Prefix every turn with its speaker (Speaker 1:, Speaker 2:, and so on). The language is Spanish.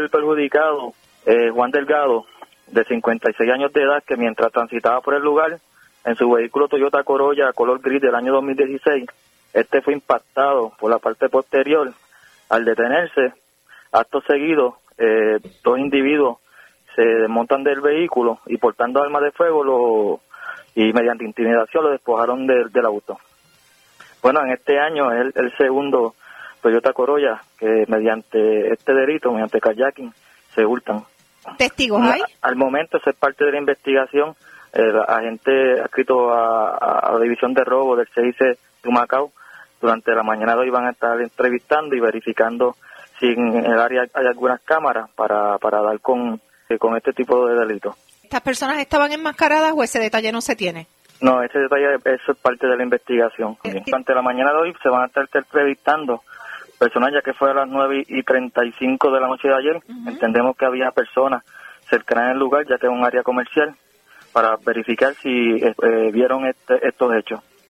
Speaker 1: el perjudicado, Juan Delgado, de 56 años de edad, que mientras transitaba por el lugar en su vehículo Toyota Corolla color gris del año 2016, este fue impactado por la parte posterior. Al detenerse, acto seguido, dos individuos se desmontan del vehículo y portando armas de fuego y mediante intimidación lo despojaron del auto. Bueno, en este año es el segundo Toyota Corolla que mediante este delito, mediante kayaking, se hurtan.
Speaker 2: ¿Testigos hay?
Speaker 1: Al momento, eso es parte de la investigación. El agente adscrito a la División de Robo del CIC de Humacao, durante la mañana de hoy van a estar entrevistando y verificando si en el área hay algunas cámaras para dar con este tipo de delitos.
Speaker 2: ¿Estas personas estaban enmascaradas o ese detalle no se tiene?
Speaker 1: No, ese detalle, eso es parte de la investigación. Durante la mañana de hoy se van a estar entrevistando personas, ya que fue a las 9:35 de la noche de ayer. Entendemos que había personas cercanas al lugar, ya que es un área comercial, para verificar si vieron estos hechos.